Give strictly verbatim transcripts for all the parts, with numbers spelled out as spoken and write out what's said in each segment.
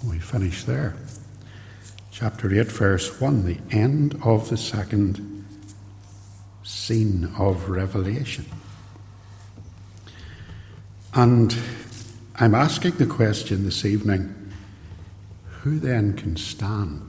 We finish there. Chapter eight, verse one, the end of the second scene of Revelation. And I'm asking the question this evening, who then can stand?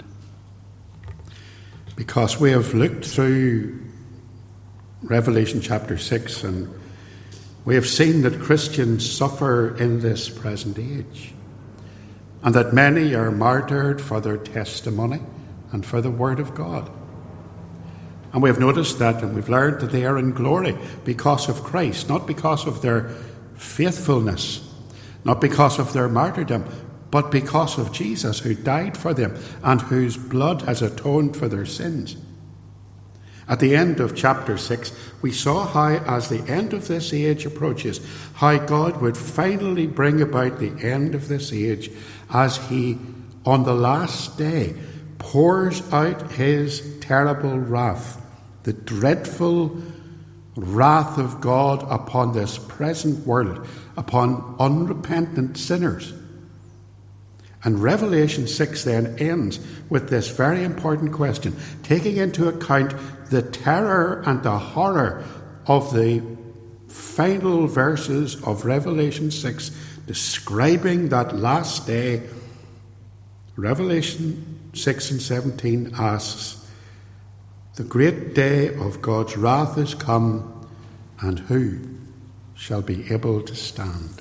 Because we have looked through Revelation chapter six and we have seen that Christians suffer in this present age and that many are martyred for their testimony and for the word of God. And we have noticed that and we've learned that they are in glory because of Christ, not because of their faithfulness, not because of their martyrdom, but because of Jesus, who died for them and whose blood has atoned for their sins. At the end of chapter six, we saw how, as the end of this age approaches, how God would finally bring about the end of this age as he, on the last day, pours out his terrible wrath, the dreadful wrath of God upon this present world, upon unrepentant sinners. And Revelation six then ends with this very important question, taking into account the terror and the horror of the final verses of Revelation six, describing that last day. Revelation six and seventeen asks, "The great day of God's wrath is come, and who shall be able to stand?"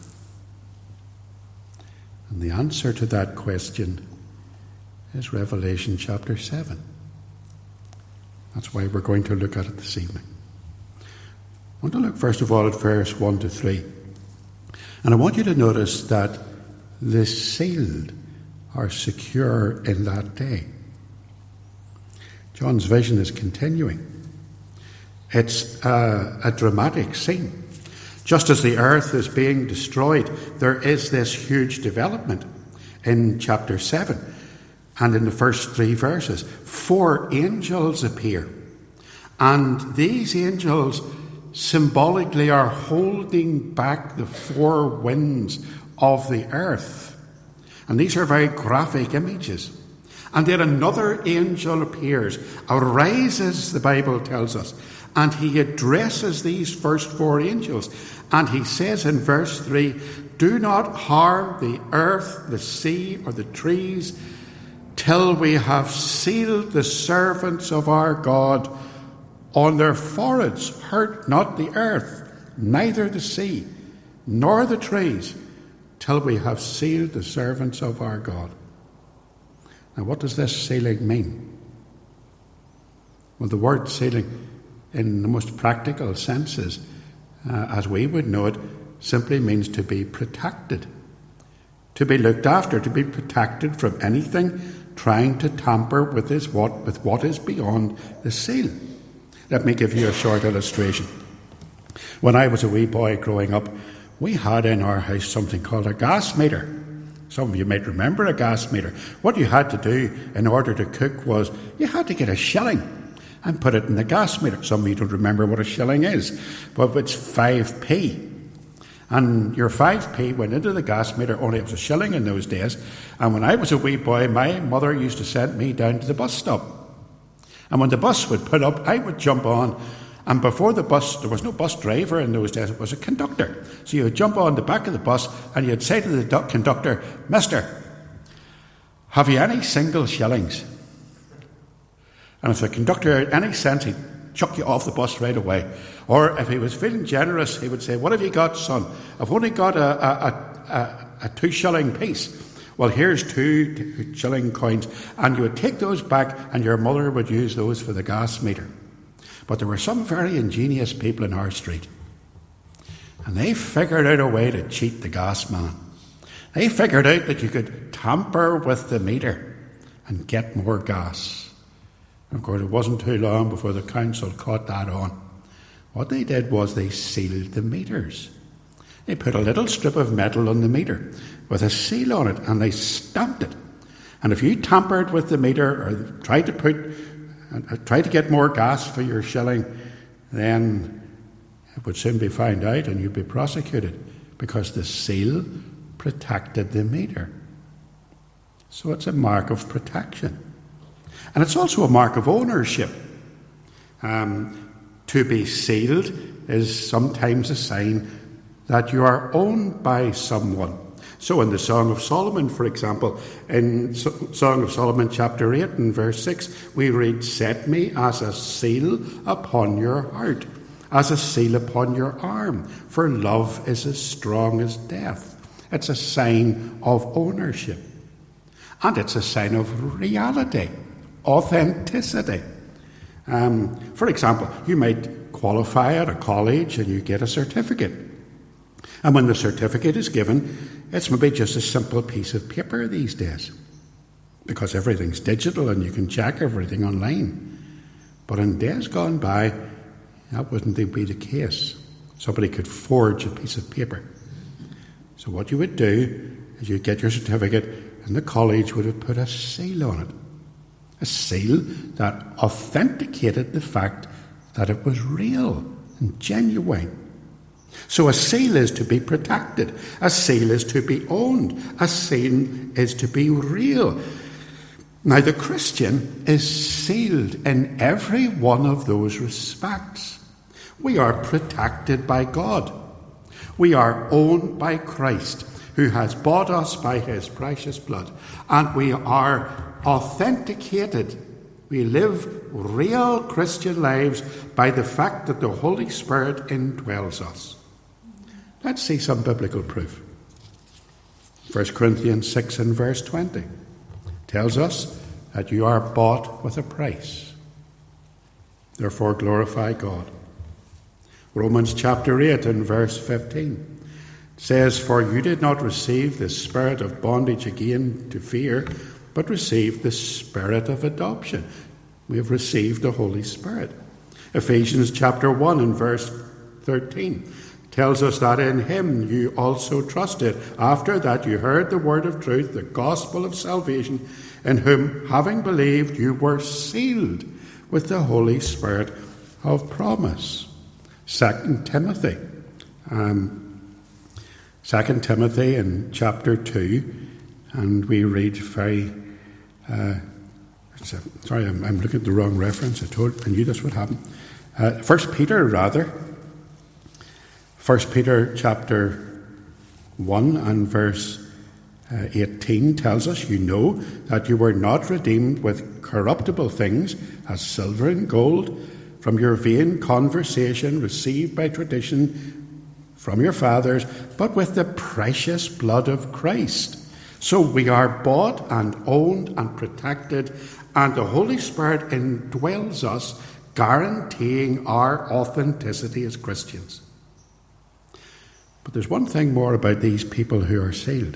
And the answer to that question is Revelation chapter seven. That's why we're going to look at it this evening. I want to look first of all at verse one to three. And I want you to notice that the sealed are secure in that day. John's vision is continuing. It's a, a dramatic scene. Just as the earth is being destroyed, there is this huge development in chapter seven. And in the first three verses, four angels appear. And these angels symbolically are holding back the four winds of the earth. And these are very graphic images. And then another angel appears, arises, the Bible tells us, and he addresses these first four angels. And he says in verse three, "Do not harm the earth, the sea, or the trees, till we have sealed the servants of our God on their foreheads. Hurt not the earth, neither the sea, nor the trees, till we have sealed the servants of our God." Now, what does this sealing mean? Well, the word sealing, in the most practical senses, uh, as we would know it, simply means to be protected, to be looked after, to be protected from anything trying to tamper with this what with what is beyond the seal. Let me give you a short illustration. When I was a wee boy growing up, we had in our house something called a gas meter. Some of you might remember a gas meter. What you had to do in order to cook was you had to get a shilling and put it in the gas meter. Some of you don't remember what a shilling is, but it's five p. And your five p went into the gas meter, only it was a shilling in those days. And when I was a wee boy, my mother used to send me down to the bus stop. And when the bus would pull up, I would jump on. And before the bus, there was no bus driver in those days, it was a conductor. So you would jump on the back of the bus and you'd say to the conductor, "Mister, have you any single shillings?" And if the conductor had any sense, he'd chuck you off the bus right away. Or if he was feeling generous, he would say, "What have you got, son? I've only got a, a, a, a, a two shilling piece. Well, here's two, two shilling coins." And you would take those back and your mother would use those for the gas meter. But there were some very ingenious people in our street. And they figured out a way to cheat the gas man. They figured out that you could tamper with the meter and get more gas. And of course, it wasn't too long before the council caught that on. What they did was they sealed the meters. They put a little strip of metal on the meter with a seal on it, and they stamped it. And if you tampered with the meter or tried to put, uh, tried to get more gas for your shilling, then it would soon be found out and you'd be prosecuted because the seal protected the meter. So it's a mark of protection. And it's also a mark of ownership. Um, to be sealed is sometimes a sign that you are owned by someone. So in the Song of Solomon, for example, in so- Song of Solomon chapter eight and verse six, we read, "Set me as a seal upon your heart, as a seal upon your arm, for love is as strong as death." It's a sign of ownership. And it's a sign of reality, authenticity. Um, for example, you might qualify at a college and you get a certificate. And when the certificate is given, it's maybe just a simple piece of paper these days, because everything's digital and you can check everything online. But in days gone by, that wouldn't be the case. Somebody could forge a piece of paper. So what you would do is you'd get your certificate, and the college would have put a seal on it. A seal that authenticated the fact that it was real and genuine. So a seal is to be protected. A seal is to be owned. A seal is to be real. Now the Christian is sealed in every one of those respects. We are protected by God. We are owned by Christ, who has bought us by his precious blood. And we are authenticated. We live real Christian lives by the fact that the Holy Spirit indwells us. Let's see some biblical proof. First Corinthians six and verse twenty tells us that you are bought with a price. Therefore glorify God. Romans chapter eight and verse fifteen says, "For you did not receive the spirit of bondage again to fear, but received the spirit of adoption." We have received the Holy Spirit. Ephesians chapter one and verse thirteen tells us that in him you also trusted, after that you heard the word of truth, the gospel of salvation, in whom, having believed, you were sealed with the Holy Spirit of promise. Second Timothy. Um, Second Timothy in chapter two, and we read very... Uh, sorry, I'm, I'm looking at the wrong reference. I told I knew this would happen. Uh, First Peter, rather. First Peter chapter one and verse uh, eighteen tells us, "You know that you were not redeemed with corruptible things, as silver and gold, from your vain conversation received by tradition from your fathers, but with the precious blood of Christ." So we are bought and owned and protected, and the Holy Spirit indwells us, guaranteeing our authenticity as Christians. But there's one thing more about these people who are sealed.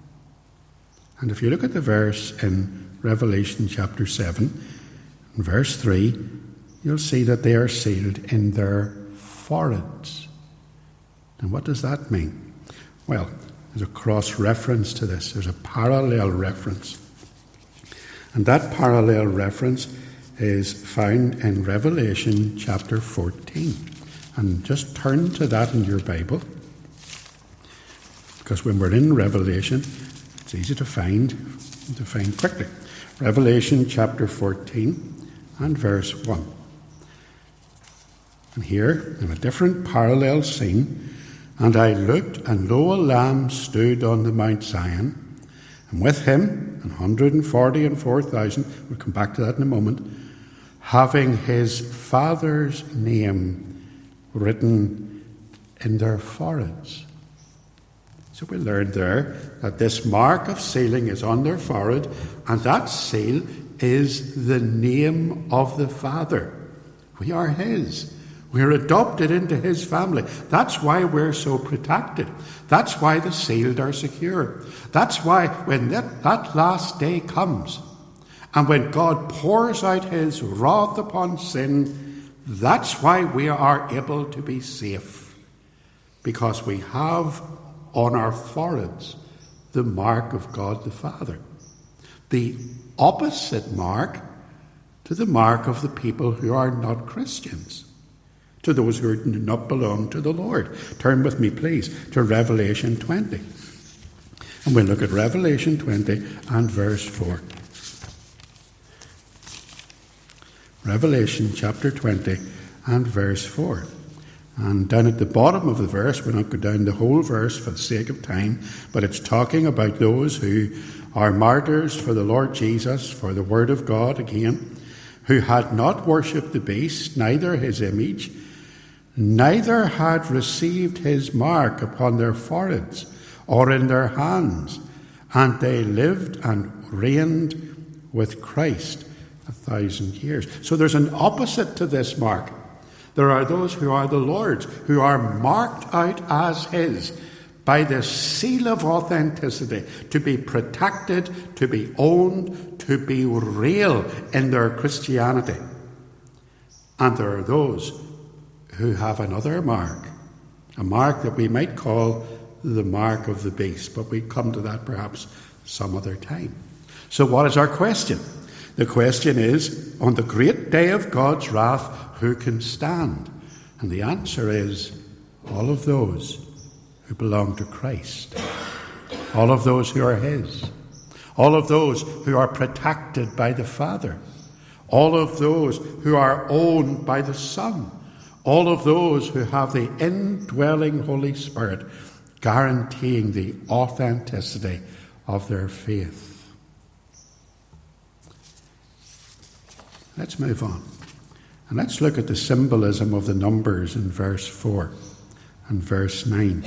And if you look at the verse in Revelation chapter seven, in verse three, you'll see that they are sealed in their foreheads. And what does that mean? Well, there's a cross-reference to this. There's a parallel reference. And that parallel reference is found in Revelation chapter fourteen. And just turn to that in your Bible, because when we're in Revelation, it's easy to find, to find quickly. Revelation chapter fourteen and verse one. And here, in a different parallel scene, "And I looked, and lo, a Lamb stood on the Mount Zion, and with him one hundred forty and four thousand, we'll come back to that in a moment, having his Father's name written in their foreheads." So we learned there that this mark of sealing is on their forehead, and that seal is the name of the Father. We are his. We're adopted into his family. That's why we're so protected. That's why the sealed are secure. That's why when that, that last day comes, and when God pours out his wrath upon sin, that's why we are able to be safe. Because we have on our foreheads the mark of God the Father. The opposite mark to the mark of the people who are not Christians, to those who do not belong to the Lord. Turn with me, please, to Revelation twenty. And we'll look at Revelation twenty and verse four. Revelation chapter twenty and verse four. And down at the bottom of the verse, we'll not go down the whole verse for the sake of time, but it's talking about those who are martyrs for the Lord Jesus, for the word of God again, who had not worshipped the beast, neither his image, neither had received his mark upon their foreheads or in their hands, and they lived and reigned with Christ a thousand years. So there's an opposite to this mark. There are those who are the Lord's, who are marked out as his by this seal of authenticity, to be protected, to be owned, to be real in their Christianity. And there are those who have another mark, a mark that we might call the mark of the beast, but we come to that perhaps some other time. So what is our question? The question is, on the great day of God's wrath, who can stand? And the answer is, all of those who belong to Christ. All of those who are his. All of those who are protected by the Father. All of those who are owned by the Son. All of those who have the indwelling Holy Spirit guaranteeing the authenticity of their faith. Let's move on. And let's look at the symbolism of the numbers in verse four and verse nine.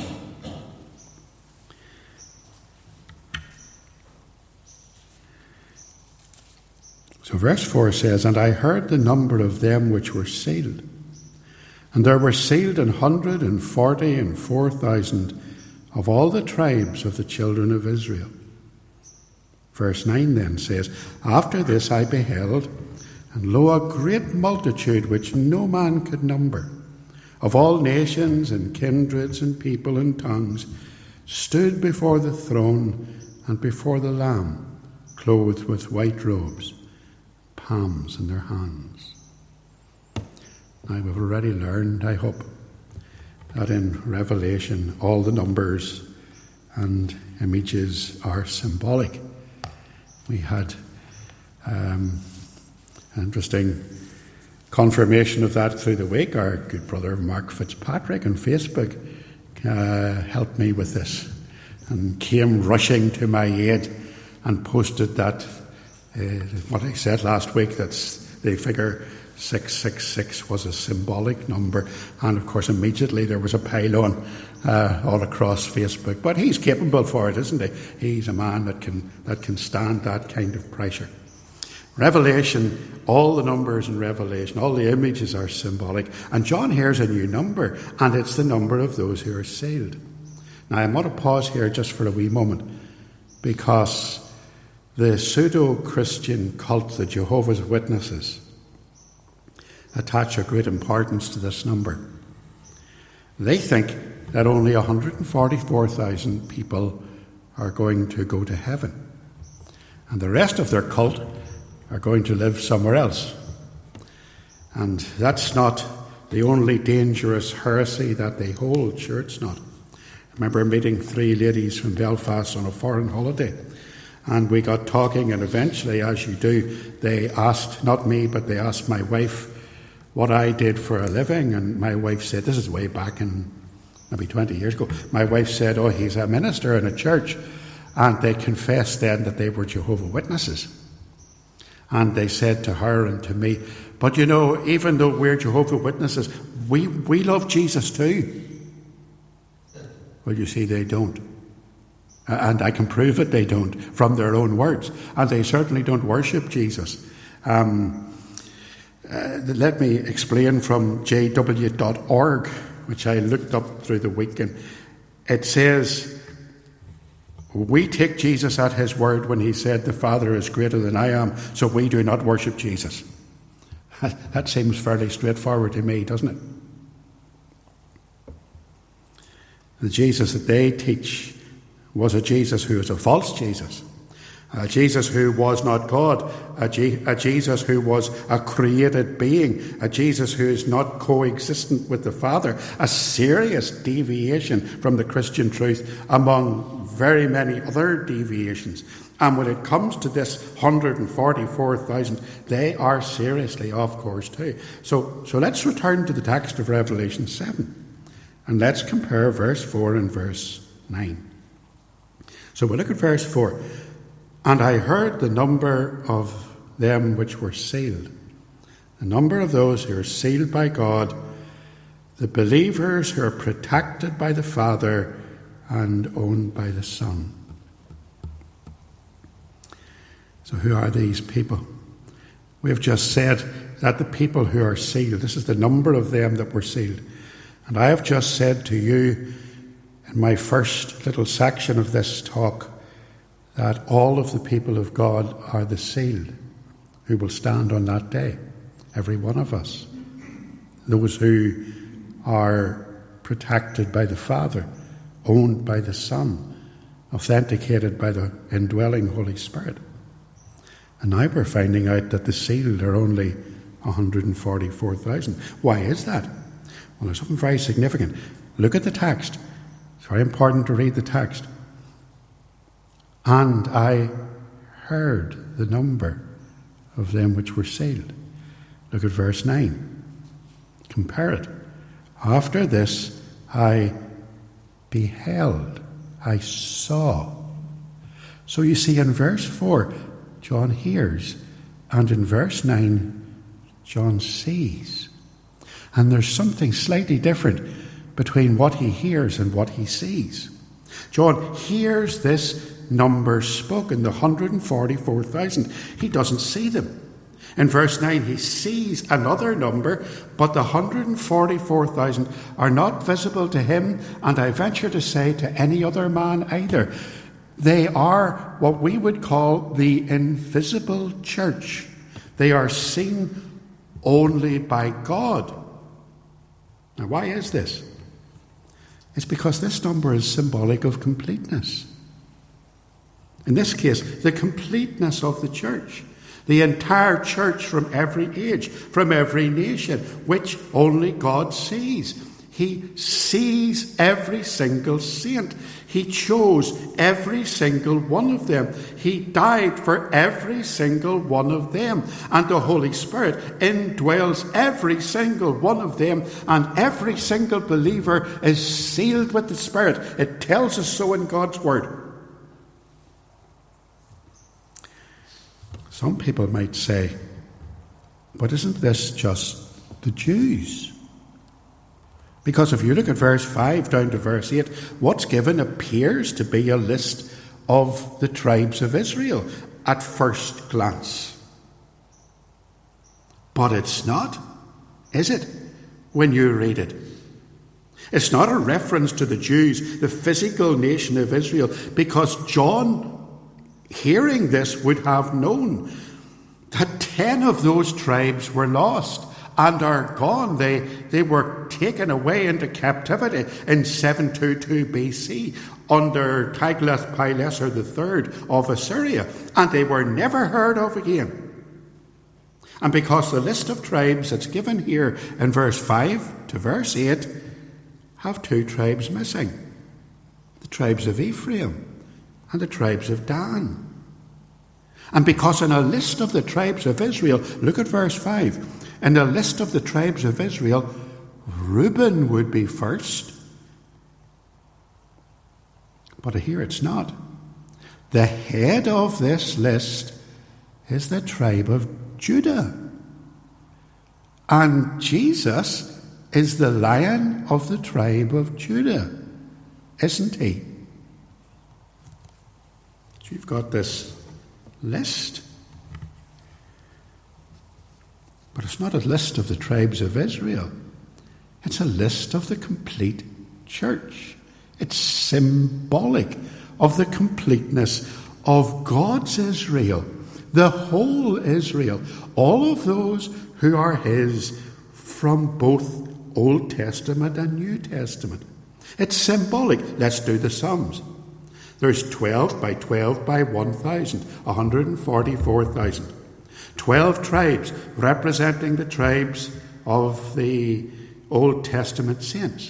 So verse four says, "And I heard the number of them which were sealed. And there were sealed an hundred and forty and four thousand of all the tribes of the children of Israel." Verse nine then says, "After this I beheld, and lo, a great multitude which no man could number, of all nations and kindreds and people and tongues, stood before the throne and before the Lamb, clothed with white robes, palms in their hands." Now we've already learned, I hope, that in Revelation all the numbers and images are symbolic. We had um, an interesting confirmation of that through the week. Our good brother Mark Fitzpatrick on Facebook uh, helped me with this and came rushing to my aid and posted that, uh, what I said last week, that's the figure six six six was a symbolic number, and of course immediately there was a pile-on uh, all across Facebook. But he's capable for it, isn't he? He's a man that can that can stand that kind of pressure. Revelation, all the numbers in Revelation, all the images are symbolic, and John hears a new number, and it's the number of those who are sealed. Now I want to pause here just for a wee moment, because the pseudo-Christian cult, the Jehovah's Witnesses, attach a great importance to this number. They think that only one hundred forty-four thousand people are going to go to heaven, and the rest of their cult are going to live somewhere else. And that's not the only dangerous heresy that they hold. Sure, it's not. I remember meeting three ladies from Belfast on a foreign holiday, and we got talking, and eventually, as you do, they asked, not me, but they asked my wife what I did for a living, and my wife said, this is way back in maybe twenty years ago, my wife said, oh, he's a minister in a church, and they confessed then that they were Jehovah's Witnesses. And they said to her and to me, but you know, even though we're Jehovah's Witnesses, we, we love Jesus too. Well, you see, they don't. And I can prove it they don't from their own words. And they certainly don't worship Jesus. Um, uh, let me explain from j w dot org, which I looked up through the weekend. It says, we take Jesus at his word when he said the Father is greater than I am, so we do not worship Jesus. That seems fairly straightforward to me, doesn't it? The Jesus that they teach was a Jesus who is a false Jesus, a Jesus who was not God, a, G- a Jesus who was a created being, a Jesus who is not coexistent with the Father, a serious deviation from the Christian truth among very many other deviations. And when it comes to this one hundred forty-four thousand, they are seriously off course too. So, so let's return to the text of Revelation seven. And let's compare verse four and verse nine. So we'll look at verse four. And I heard the number of them which were sealed. The number of those who are sealed by God, the believers who are protected by the Father and owned by the Son. So who are these people? We have just said that the people who are sealed, this is the number of them that were sealed. And I have just said to you in my first little section of this talk that all of the people of God are the sealed who will stand on that day. Every one of us. Those who are protected by the Father, owned by the Son, authenticated by the indwelling Holy Spirit. And now we're finding out that the sealed are only one hundred forty-four thousand. Why is that? Well, there's something very significant. Look at the text. It's very important to read the text. And I heard the number of them which were sealed. Look at verse nine. Compare it. After this I beheld, I saw. So you see in verse four, John hears, and in verse nine, John sees. And there's something slightly different between what he hears and what he sees. John hears this number spoken, the one hundred forty-four thousand. He doesn't see them. In verse nine, he sees another number, but the one hundred forty-four thousand are not visible to him, and I venture to say to any other man either. They are what we would call the invisible church. They are seen only by God. Now, why is this? It's because this number is symbolic of completeness. In this case, the completeness of the church. The entire church from every age, from every nation, which only God sees. He sees every single saint. He chose every single one of them. He died for every single one of them. And the Holy Spirit indwells every single one of them. And every single believer is sealed with the Spirit. It tells us so in God's Word. Some people might say, but isn't this just the Jews? Because if you look at verse five down to verse eight, what's given appears to be a list of the tribes of Israel at first glance. But it's not, is it, when you read it? It's not a reference to the Jews, the physical nation of Israel, because John, hearing this, would have known that ten of those tribes were lost and are gone. They, they were taken away into captivity in seven twenty-two B C under Tiglath-Pileser the third of Assyria, and they were never heard of again. And because the list of tribes that's given here in verse five to verse eight have two tribes missing, the tribes of Ephraim and the tribes of Dan. And because in a list of the tribes of Israel, look at verse five, in the list of the tribes of Israel, Reuben would be first. But here it's not. The head of this list is the tribe of Judah. And Jesus is the Lion of the tribe of Judah, isn't he? So you've got this list. But it's not a list of the tribes of Israel. It's a list of the complete church. It's symbolic of the completeness of God's Israel, the whole Israel, all of those who are his from both Old Testament and New Testament. It's symbolic. Let's do the sums. There's twelve by twelve by one thousand, one hundred forty-four thousand. Twelve tribes representing the tribes of the Old Testament saints.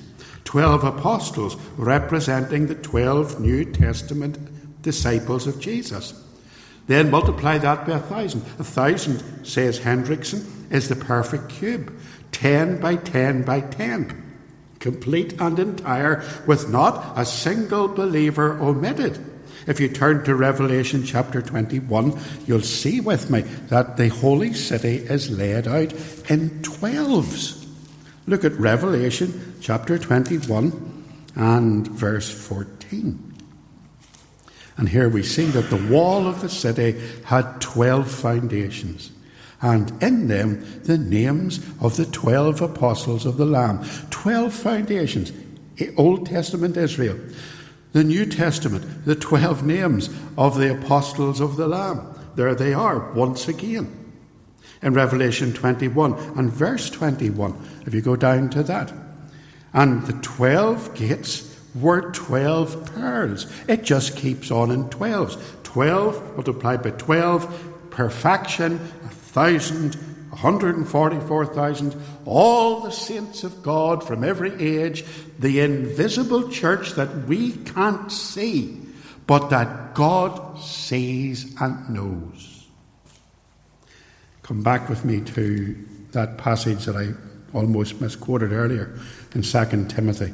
twelve apostles representing the twelve New Testament disciples of Jesus. Then multiply that by a thousand. A thousand, says Hendrickson, is the perfect cube. Ten by ten by ten. Complete and entire, with not a single believer omitted. If you turn to Revelation chapter twenty-one, you'll see with me that the holy city is laid out in twelves. Look at Revelation chapter twenty-one and verse fourteen. And here we see that the wall of the city had twelve foundations, and in them the names of the twelve apostles of the Lamb. Twelve foundations. Old Testament Israel. The New Testament, the twelve names of the apostles of the Lamb. There they are, once again. In Revelation twenty-one and verse twenty-one, if you go down to that. And the twelve gates were twelve pearls. It just keeps on in twelves. Twelve multiplied by twelve, perfection, a thousand, one hundred forty-four thousand, all the saints of God from every age, the invisible church that we can't see, but that God sees and knows. Come back with me to that passage that I almost misquoted earlier in Second Timothy.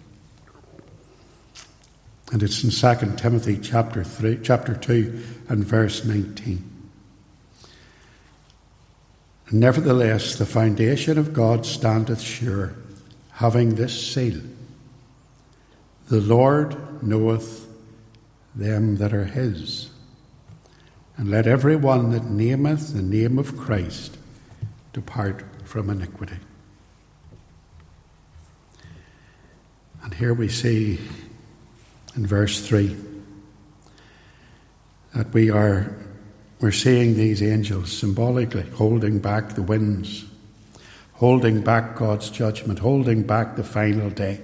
And it's in Second Timothy chapter three, chapter two and verse nineteen. Nevertheless, the foundation of God standeth sure, having this seal: the Lord knoweth them that are his. And let every one that nameth the name of Christ depart from iniquity. And here we see in verse three that we are we're seeing these angels symbolically holding back the winds, holding back God's judgment, holding back the final day,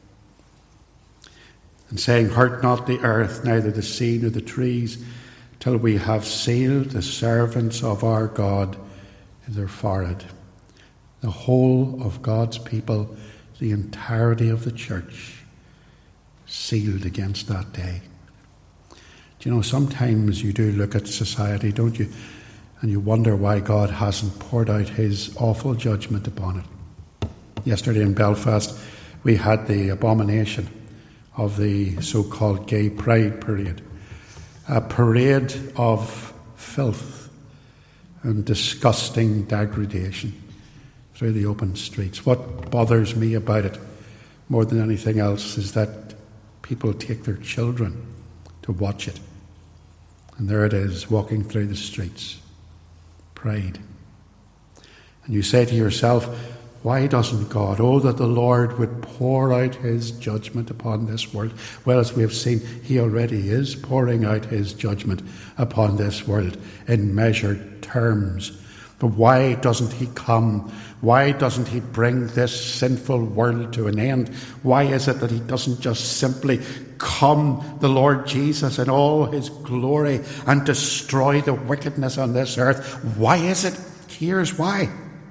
and saying, hurt not the earth, neither the sea nor the trees, till we have sealed the servants of our God in their forehead. The whole of God's people, the entirety of the church, sealed against that day. Do you know, sometimes you do look at society, don't you, and you wonder why God hasn't poured out his awful judgment upon it. Yesterday in Belfast, we had the abomination of the so-called gay pride parade, a parade of filth and disgusting degradation through the open streets. What bothers me about it more than anything else is that people take their children to watch it. And there it is, walking through the streets. Pride. And you say to yourself, why doesn't God? Oh, that the Lord would pour out his judgment upon this world. Well, as we have seen, he already is pouring out his judgment upon this world in measured terms. But why doesn't he come? Why doesn't he bring this sinful world to an end? Why is it that he doesn't just simply come, the Lord Jesus, in all his glory and destroy the wickedness on this earth? Why is it? Here's why.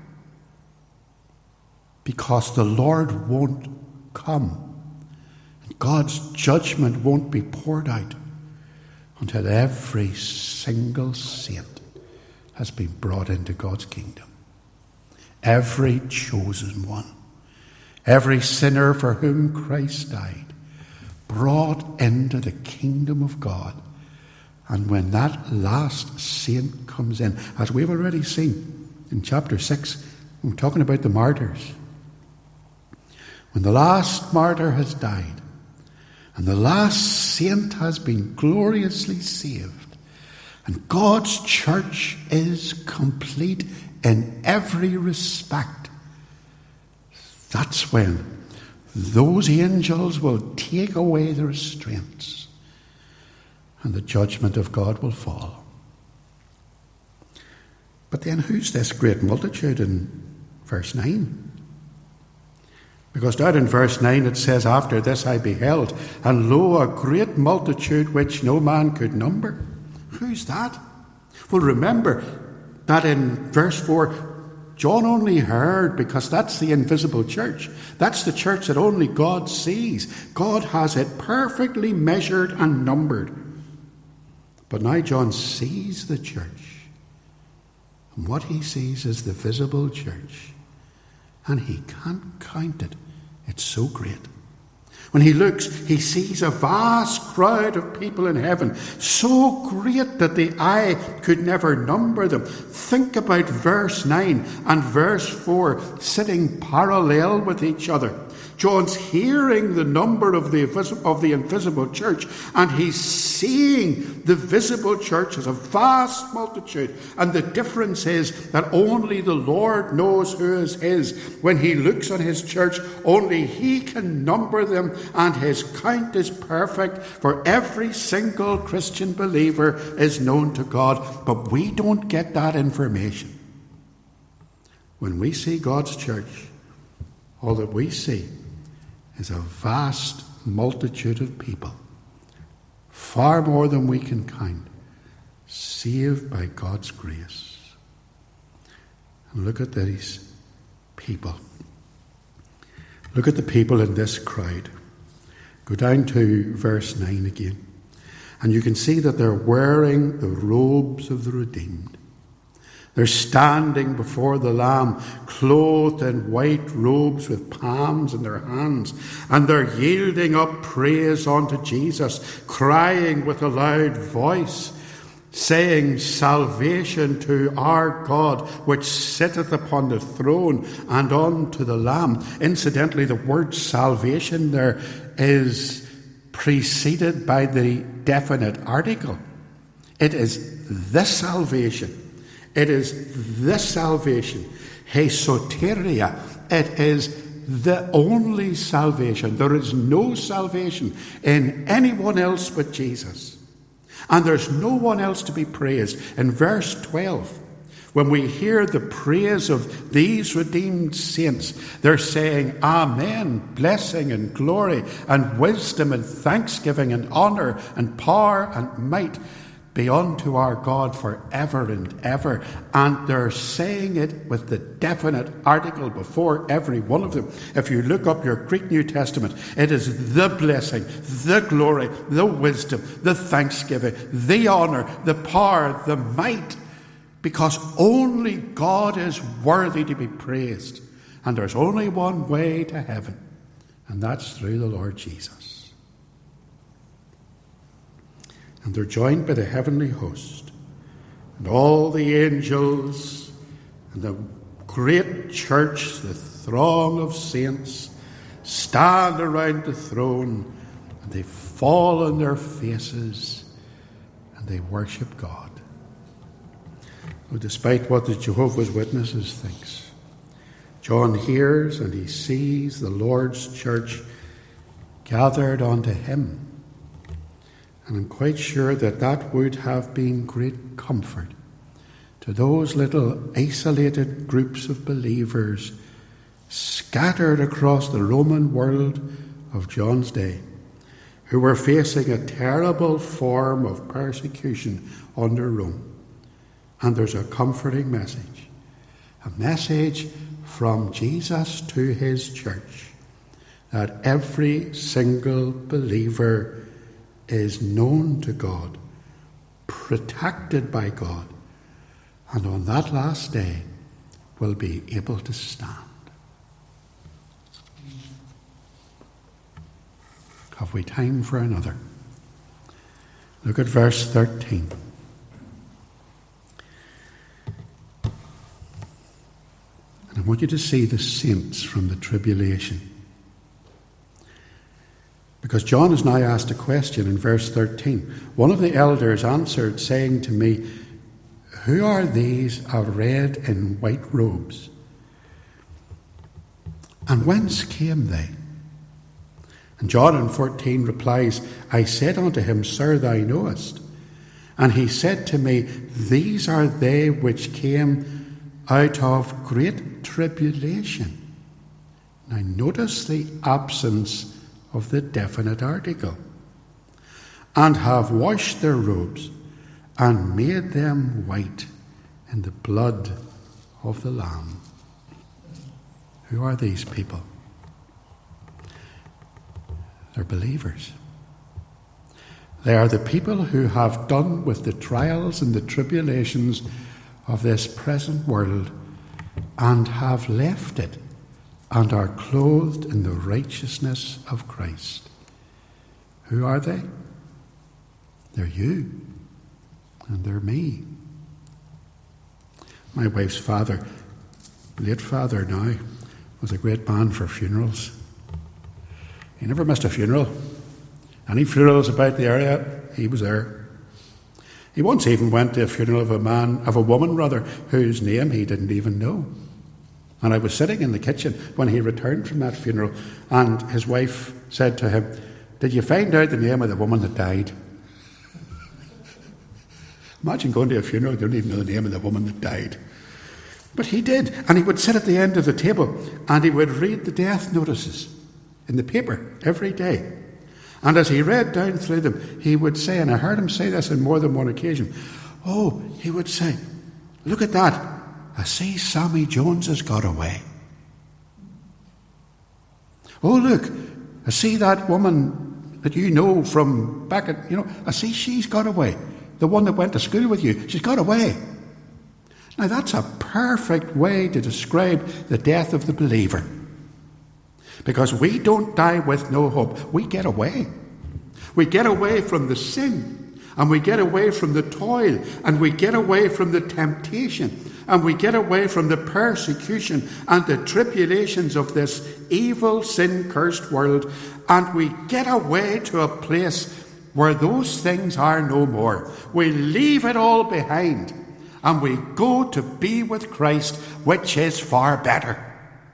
Because the Lord won't come. God's judgment won't be poured out until every single saint has been brought into God's kingdom. Every chosen one. Every sinner for whom Christ died. Brought into the kingdom of God. And when that last saint comes in, as we've already seen in chapter six, we're talking about the martyrs. When the last martyr has died, and the last saint has been gloriously saved, and God's church is complete in every respect, that's when those angels will take away the restraints and the judgment of God will fall. But then who's this great multitude in verse nine? Because down in verse nine it says, after this I beheld, and lo, a great multitude which no man could number. Who's that? Well, remember that in verse four, John only heard because that's the invisible church. That's the church that only God sees. God has it perfectly measured and numbered. But now John sees the church. And what he sees is the visible church. And he can't count it. It's so great. When he looks, he sees a vast crowd of people in heaven, so great that the eye could never number them. Think about verse nine and verse four sitting parallel with each other. John's hearing the number of the, of the invisible church, and he's seeing the visible church as a vast multitude. And the difference is that only the Lord knows who is his. When he looks on his church, only he can number them, and his count is perfect, for every single Christian believer is known to God. But we don't get that information. When we see God's church, all that we see is a vast multitude of people, far more than we can count, saved by God's grace. And look at these people. Look at the people in this crowd. Go down to verse nine again. And you can see that they're wearing the robes of the redeemed. They're standing before the Lamb, clothed in white robes with palms in their hands. And they're yielding up praise unto Jesus, crying with a loud voice, saying, "Salvation to our God, which sitteth upon the throne, and unto the Lamb." Incidentally, the word salvation there is preceded by the definite article. It is the salvation. It is this salvation, he soteria. It is the only salvation. There is no salvation in anyone else but Jesus. And there's no one else to be praised. In verse twelve, when we hear the praise of these redeemed saints, they're saying, "Amen, blessing and glory and wisdom and thanksgiving and honour and power and might be unto our God forever and ever." And they're saying it with the definite article before every one of them. If you look up your Greek New Testament, it is the blessing, the glory, the wisdom, the thanksgiving, the honour, the power, the might, because only God is worthy to be praised. And there's only one way to heaven, and that's through the Lord Jesus. And they're joined by the heavenly host and all the angels and the great church, the throng of saints, stand around the throne, and they fall on their faces and they worship God. Well, despite what the Jehovah's Witnesses thinks, John hears and he sees the Lord's church gathered unto him. And I'm quite sure that that would have been great comfort to those little isolated groups of believers scattered across the Roman world of John's day, who were facing a terrible form of persecution under Rome. And there's a comforting message, a message from Jesus to his church, that every single believer is known to God, protected by God, and on that last day will be able to stand. Have we time for another? Look at verse thirteen. And I want you to see the saints from the tribulation. Because John is now asked a question in verse thirteen. One of the elders answered, saying to me, "Who are these arrayed in white robes? And whence came they?" And John in fourteen replies, "I said unto him, Sir, thou knowest." And he said to me, "These are they which came out of great tribulation." Now notice the absence of the definite article. "And have washed their robes and made them white in the blood of the Lamb." Who are these people? They're believers. They are the people who have done with the trials and the tribulations of this present world and have left it and are clothed in the righteousness of Christ. Who are they? They're you and they're me. My wife's father, late father now, was a great man for funerals. He never missed a funeral. Any funerals about the area, he was there. He once even went to a funeral of a man, of a woman rather, whose name he didn't even know. And I was sitting in the kitchen when he returned from that funeral, and his wife said to him, "Did you find out the name of the woman that died?" Imagine going to a funeral, you don't even know the name of the woman that died. But he did, and he would sit at the end of the table, and he would read the death notices in the paper every day. And as he read down through them, he would say, and I heard him say this on more than one occasion, oh, he would say, "Look at that. I see Sammy Jones has got away. Oh, look, I see that woman that you know from back at, you know, I see she's got away. The one that went to school with you, she's got away." Now that's a perfect way to describe the death of the believer. Because we don't die with no hope. We get away. We get away from the sin, and we get away from the toil, and we get away from the temptation, and we get away from the persecution and the tribulations of this evil, sin-cursed world, and we get away to a place where those things are no more. We leave it all behind, and we go to be with Christ, which is far better.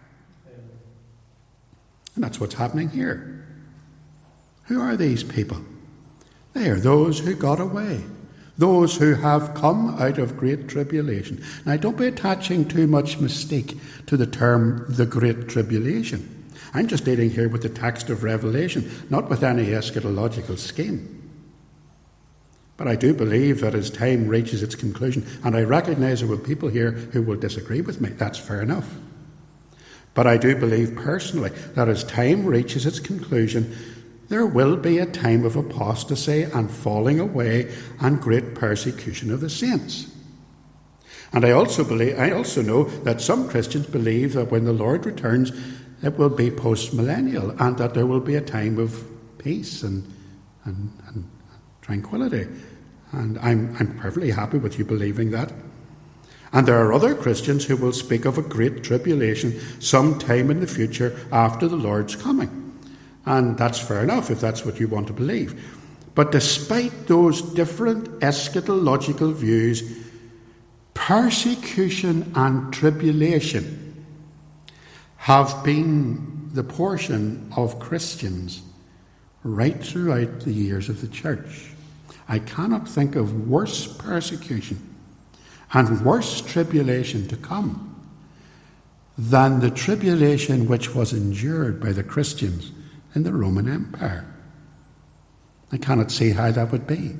And that's what's happening here. Who are these people? They are those who got away, those who have come out of great tribulation. Now, don't be attaching too much mystique to the term the Great Tribulation. I'm just dealing here with the text of Revelation, not with any eschatological scheme. But I do believe that as time reaches its conclusion, and I recognise there will be people here who will disagree with me, that's fair enough. But I do believe personally that as time reaches its conclusion, there will be a time of apostasy and falling away and great persecution of the saints. And I also believe, I also know that some Christians believe that when the Lord returns, it will be post-millennial and that there will be a time of peace and, and, and tranquility. And I'm, I'm perfectly happy with you believing that. And there are other Christians who will speak of a great tribulation sometime in the future after the Lord's coming. And that's fair enough if that's what you want to believe. But despite those different eschatological views, persecution and tribulation have been the portion of Christians right throughout the years of the church. I cannot think of worse persecution and worse tribulation to come than the tribulation which was endured by the Christians in the Roman Empire. I cannot see how that would be.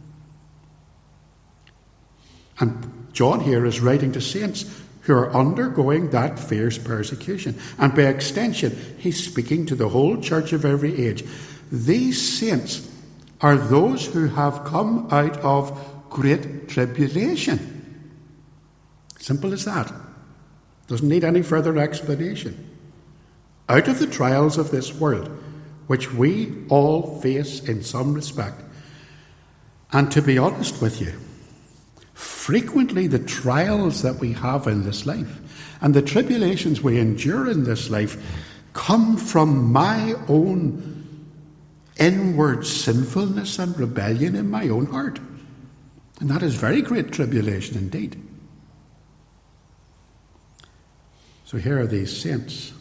And John here is writing to saints who are undergoing that fierce persecution. And by extension, he's speaking to the whole church of every age. These saints are those who have come out of great tribulation. Simple as that. Doesn't need any further explanation. Out of the trials of this world, which we all face in some respect. And to be honest with you, frequently the trials that we have in this life and the tribulations we endure in this life come from my own inward sinfulness and rebellion in my own heart. And that is very great tribulation indeed. So here are these saints.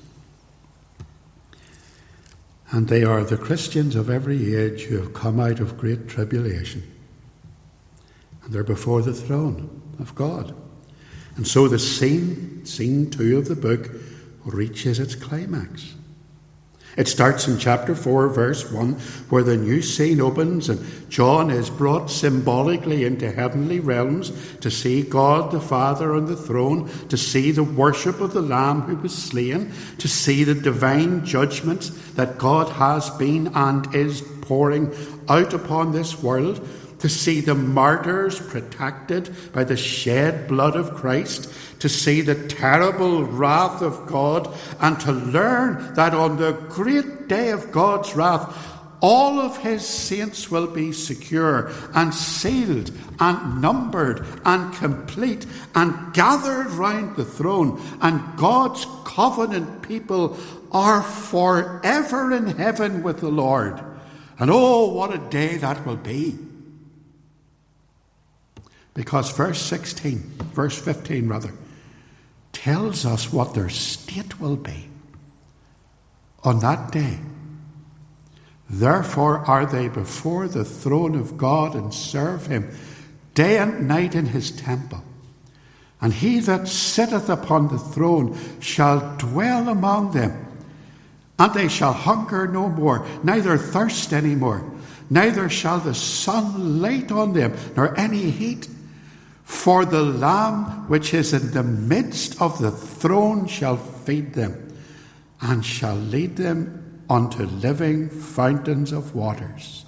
And they are the Christians of every age who have come out of great tribulation. And they're before the throne of God. And so the scene, scene two of the book, reaches its climax. It starts in chapter four, verse one, where the new scene opens and John is brought symbolically into heavenly realms to see God the Father on the throne, to see the worship of the Lamb who was slain, to see the divine judgments that God has been and is pouring out upon this world, to see the martyrs protected by the shed blood of Christ, to see the terrible wrath of God, and to learn that on the great day of God's wrath, all of his saints will be secure and sealed and numbered and complete and gathered round the throne, and God's covenant people are forever in heaven with the Lord. And oh, what a day that will be. Because verse sixteen, verse fifteen rather, tells us what their state will be on that day. Therefore are they before the throne of God and serve him day and night in his temple. And he that sitteth upon the throne shall dwell among them. And they shall hunger no more, neither thirst any more, neither shall the sun light on them, nor any heat. For the Lamb which is in the midst of the throne shall feed them, and shall lead them unto living fountains of waters.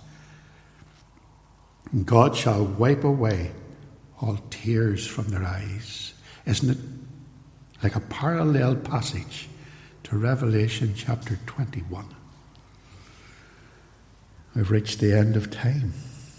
And God shall wipe away all tears from their eyes. Isn't it like a parallel passage to Revelation chapter twenty-one? We've reached the end of time.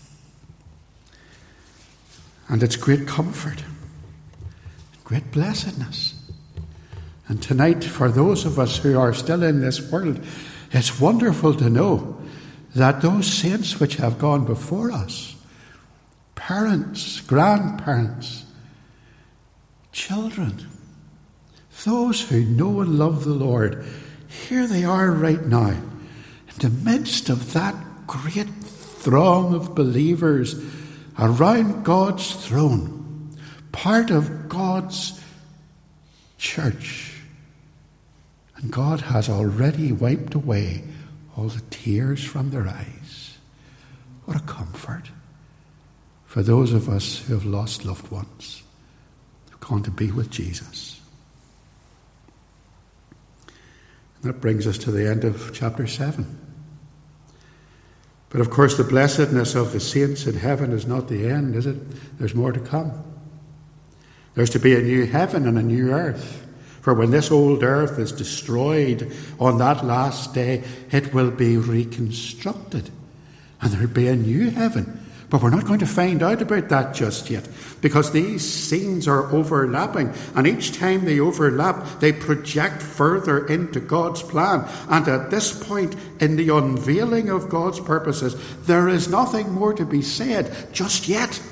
And it's great comfort, great blessedness. And tonight, for those of us who are still in this world, it's wonderful to know that those saints which have gone before us, parents, grandparents, children, those who know and love the Lord, here they are right now, in the midst of that great throng of believers around God's throne, part of God's church. And God has already wiped away all the tears from their eyes. What a comfort for those of us who have lost loved ones, who've gone to be with Jesus. And that brings us to the end of chapter seven. But of course, the blessedness of the saints in heaven is not the end, is it? There's more to come. There's to be a new heaven and a new earth. For when this old earth is destroyed on that last day, it will be reconstructed. And there'll be a new heaven. But we're not going to find out about that just yet, because these scenes are overlapping, and each time they overlap, they project further into God's plan. And at this point in the unveiling of God's purposes, there is nothing more to be said just yet.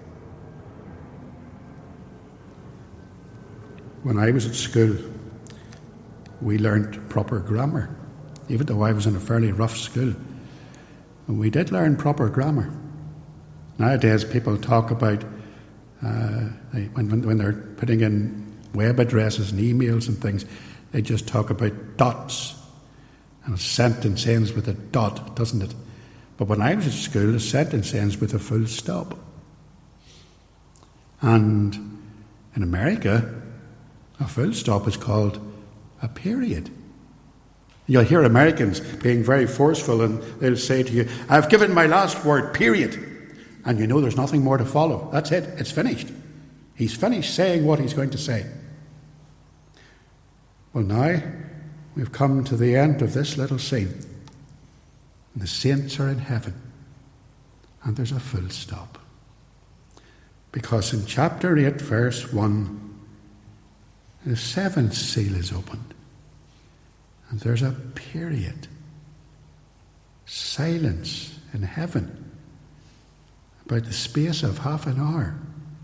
When I was at school, we learned proper grammar, even though I was in a fairly rough school. And we did learn proper grammar. Nowadays, people talk about, uh, they, when, when they're putting in web addresses and emails and things, they just talk about dots. And a sentence ends with a dot, doesn't it? But when I was at school, a sentence ends with a full stop. And in America, a full stop is called a period. You'll hear Americans being very forceful, and they'll say to you, "I've given my last word, period." And you know there's nothing more to follow. That's it. It's finished. He's finished saying what he's going to say. Well, now we've come to the end of this little scene. And the saints are in heaven. And there's a full stop. Because in chapter eight, verse one, the seventh seal is opened. And there's a period. Silence in heaven. About the space of half an hour.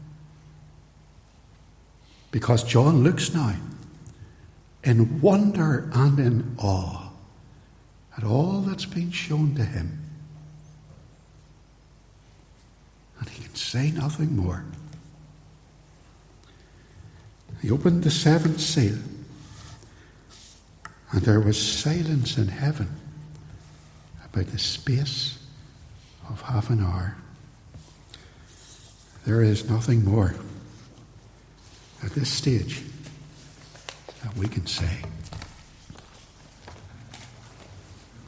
Because John looks now in wonder and in awe at all that's been shown to him. And he can say nothing more. He opened the seventh seal. And there was silence in heaven about the space of half an hour. There is nothing more at this stage that we can say.